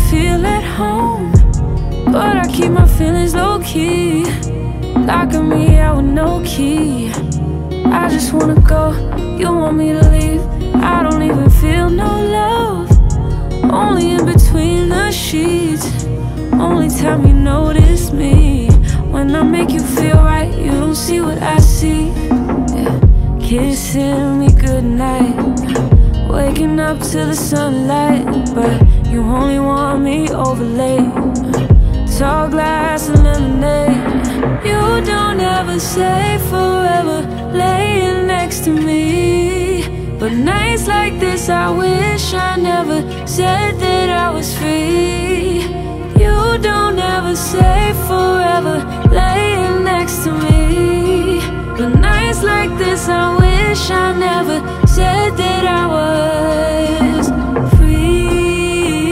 feel at home, but I keep my feelings low-key, locking me out with no key. I just wanna go, you want me to leave. I don't even feel no love, only in between the sheets. Only time you notice me when I make you feel right. You don't see what I see, yeah. Kissing me goodnight, waking up to the sunlight, but you only want me over late. Tall glass of lemonade. You don't ever say forever, laying next to me, but nights like this I wish I never said that I was free. You don't ever say forever, laying next to me, but nights like this I wish I never said that I was free,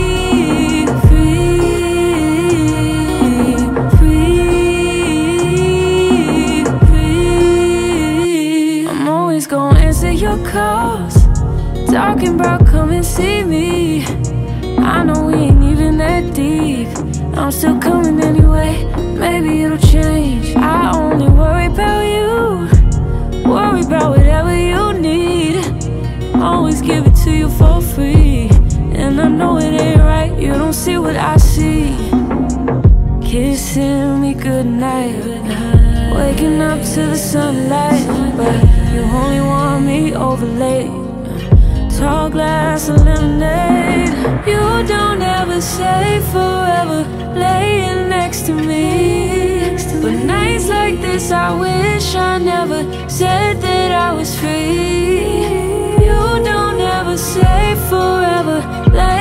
free, free, free. I'm always gonna answer your calls, talking about come and see me. I know we ain't even that deep, I'm still coming anyway, maybe it'll change. I only worry about you, worry about whatever you need. Always give it to you for free, and I know it ain't right, you don't see what I see. Kissing me goodnight, waking up to the sunlight, but you only want me over late. Tall glass of lemonade. You don't ever say forever, laying next to me, but nights like this I wish I never said that I was free. You don't ever say forever,